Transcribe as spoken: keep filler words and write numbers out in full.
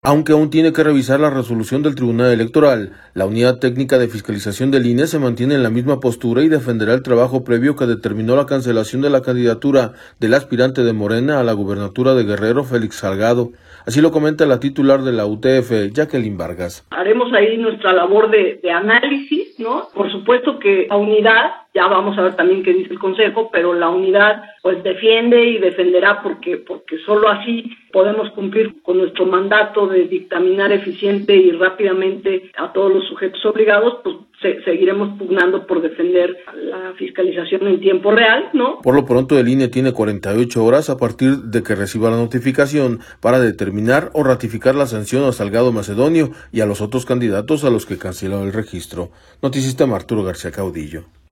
Aunque aún tiene que revisar la resolución del Tribunal Electoral, la Unidad Técnica de Fiscalización del I N E se mantiene en la misma postura y defenderá el trabajo previo que determinó la cancelación de la candidatura del aspirante de Morena a la gubernatura de Guerrero, Félix Salgado. Así lo comenta la titular de la U T F, Jacqueline Vargas. Haremos ahí nuestra labor de, de análisis, ¿no? Por supuesto que la unidad, ya vamos a ver también qué dice el Consejo, pero la unidad pues defiende y defenderá porque, porque solo así podemos cumplir con nuestro mandato de dictaminar eficiente y rápidamente a todos los sujetos obligados, pues se, seguiremos pugnando por defender la fiscalización en tiempo real, ¿no? Por lo pronto el I N E tiene cuarenta y ocho horas a partir de que reciba la notificación para determinar o ratificar la sanción a Salgado Macedonio y a los otros candidatos a los que canceló el registro. Noticista Arturo García Caudillo.